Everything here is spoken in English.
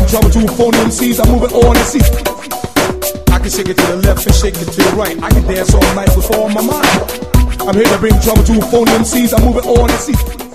trouble to phony MCs. I move it on and see. I can shake it to the left and shake it to the right. I can dance all night with all my mind. I'm here to bring trouble to phony MCs. I move it on and see.